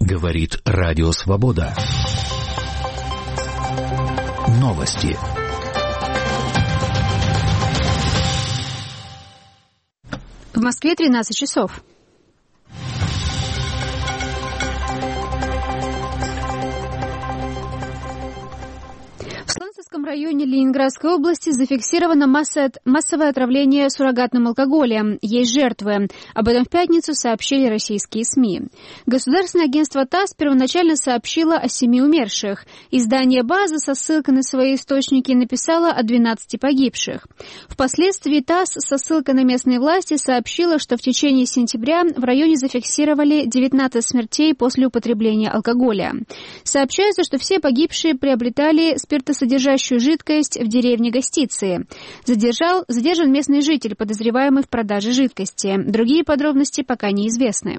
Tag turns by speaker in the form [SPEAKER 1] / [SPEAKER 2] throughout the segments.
[SPEAKER 1] Говорит Радио Свобода. Новости.
[SPEAKER 2] В Москве 13 часов. В районе Ленинградской области зафиксировано массовое отравление суррогатным алкоголем. Есть жертвы. Об этом в пятницу сообщили российские СМИ. Государственное агентство ТАСС первоначально сообщило о 7 умерших. Издание «База» со ссылкой на свои источники написало о 12 погибших. Впоследствии ТАСС со ссылкой на местные власти сообщила, что в течение сентября в районе зафиксировали 19 смертей после употребления алкоголя. Сообщается, что все погибшие приобретали спиртосодержащую жидкость в деревне Гостицы. Задержан местный житель, подозреваемый в продаже жидкости. Другие подробности пока неизвестны.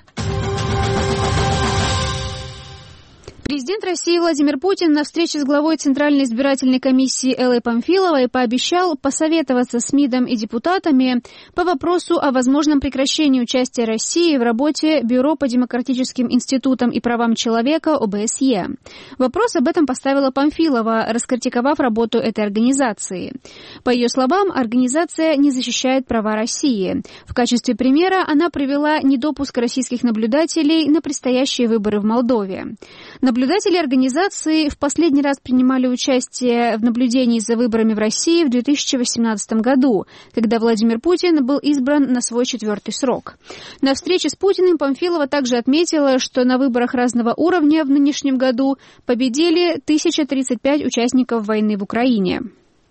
[SPEAKER 2] Президент России Владимир Путин на встрече с главой Центральной избирательной комиссии Эллой Памфиловой пообещал посоветоваться с МИДом и депутатами по вопросу о возможном прекращении участия России в работе Бюро по демократическим институтам и правам человека ОБСЕ. Вопрос об этом поставила Памфилова, раскритиковав работу этой организации. По ее словам, организация не защищает права России. В качестве примера она привела недопуск российских наблюдателей на предстоящие выборы в Молдове. Наблюдатели организации в последний раз принимали участие в наблюдении за выборами в России в 2018 году, когда Владимир Путин был избран на свой 4-й срок. На встрече с Путиным Памфилова также отметила, что на выборах разного уровня в нынешнем году победили 1035 участников войны в Украине.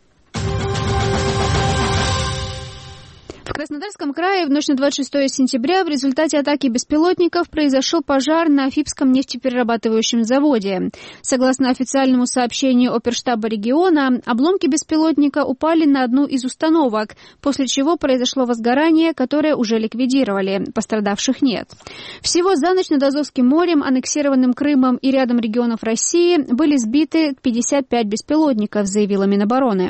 [SPEAKER 2] В Краснодарском крае в ночь на 26 сентября в результате атаки беспилотников произошел пожар на Афипском нефтеперерабатывающем заводе. Согласно официальному сообщению Оперштаба региона, обломки беспилотника упали на одну из установок, после чего произошло возгорание, которое уже ликвидировали. Пострадавших нет. Всего за ночь над Азовским морем, аннексированным Крымом и рядом регионов России были сбиты 55 беспилотников, заявила Минобороны.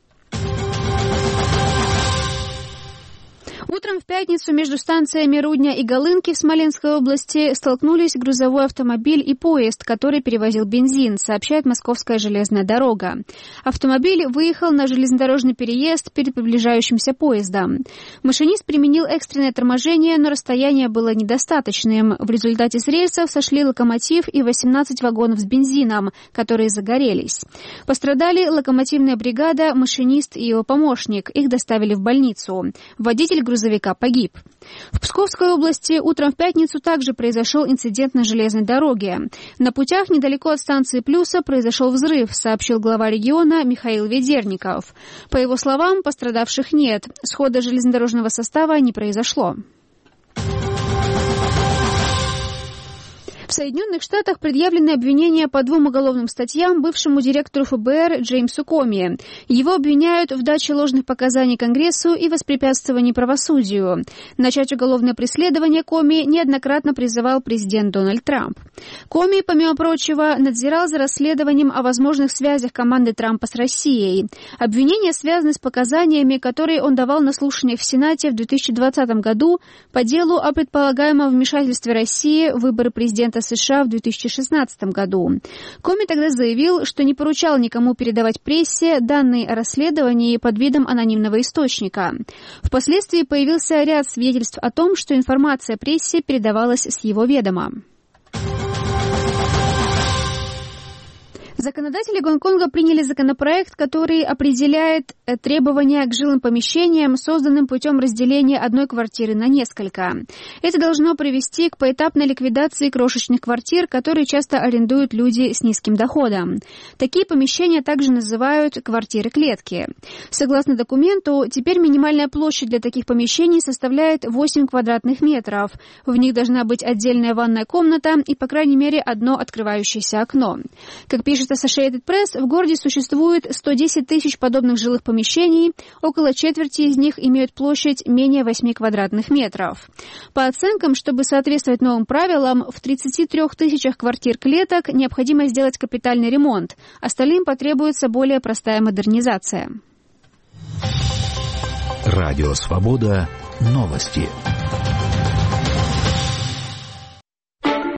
[SPEAKER 2] Утром в пятницу между станциями Рудня и Голынки в Смоленской области столкнулись грузовой автомобиль и поезд, который перевозил бензин, сообщает Московская железная дорога. Автомобиль выехал на железнодорожный переезд перед приближающимся поездом. Машинист применил экстренное торможение, но расстояние было недостаточным. В результате с рельсов сошли локомотив и 18 вагонов с бензином, которые загорелись. Пострадали локомотивная бригада, машинист и его помощник. Их доставили в больницу. Водитель грузовика погиб. В Псковской области утром в пятницу также произошел инцидент на железной дороге. На путях недалеко от станции Плюса произошел взрыв, сообщил глава региона Михаил Ведерников. По его словам, пострадавших нет. Схода железнодорожного состава не произошло. В Соединенных Штатах предъявлены обвинения по 2 уголовным статьям бывшему директору ФБР Джеймсу Коми. Его обвиняют в даче ложных показаний Конгрессу и воспрепятствовании правосудию. Начать уголовное преследование Коми неоднократно призывал президент Дональд Трамп. Коми, помимо прочего, надзирал за расследованием о возможных связях команды Трампа с Россией. Обвинения связаны с показаниями, которые он давал на слушаниях в Сенате в 2020 году по делу о предполагаемом вмешательстве России в выборы президента США в 2016 году. Коми тогда заявил, что не поручал никому передавать прессе данные о расследовании под видом анонимного источника. Впоследствии появился ряд свидетельств о том, что информация прессе передавалась с его ведома. Законодатели Гонконга приняли законопроект, который определяет требования к жилым помещениям, созданным путем разделения одной квартиры на несколько. Это должно привести к поэтапной ликвидации крошечных квартир, которые часто арендуют люди с низким доходом. Такие помещения также называют квартиры-клетки. Согласно документу, теперь минимальная площадь для таких помещений составляет 8 квадратных метров. В них должна быть отдельная ванная комната и, по крайней мере, одно открывающееся окно. Как пишет Associated Press, в городе существует 110 тысяч подобных жилых помещений, около четверти из них имеют площадь менее 8 квадратных метров. По оценкам, чтобы соответствовать новым правилам, в 33 тысячах квартир-клеток необходимо сделать капитальный ремонт, остальным потребуется более простая модернизация.
[SPEAKER 1] Радио Свобода. Новости.